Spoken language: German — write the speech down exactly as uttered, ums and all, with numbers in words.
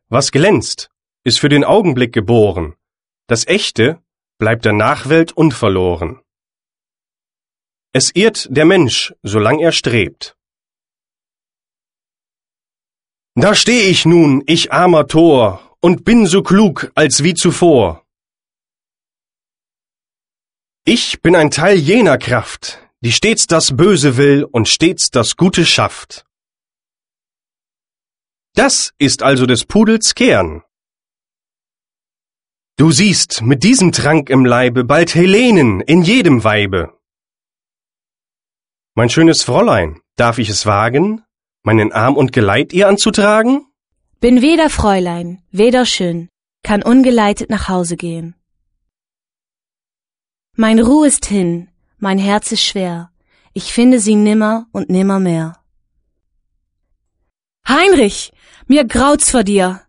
Was glänzt, ist für den Augenblick geboren. Das Echte bleibt der Nachwelt unverloren. Es irrt der Mensch, solang er strebt. Da steh ich nun, ich armer Tor, und bin so klug als wie zuvor. Ich bin ein Teil jener Kraft, die stets das Böse will und stets das Gute schafft. Das ist also des Pudels Kern. Du siehst mit diesem Trank im Leibe bald Helenen in jedem Weibe. Mein schönes Fräulein, darf ich es wagen, meinen Arm und Geleit ihr anzutragen? Bin weder Fräulein, weder schön, kann ungeleitet nach Hause gehen. Mein Ruh ist hin, mein Herz ist schwer, ich finde sie nimmer und nimmer mehr. Heinrich, mir graut's vor dir,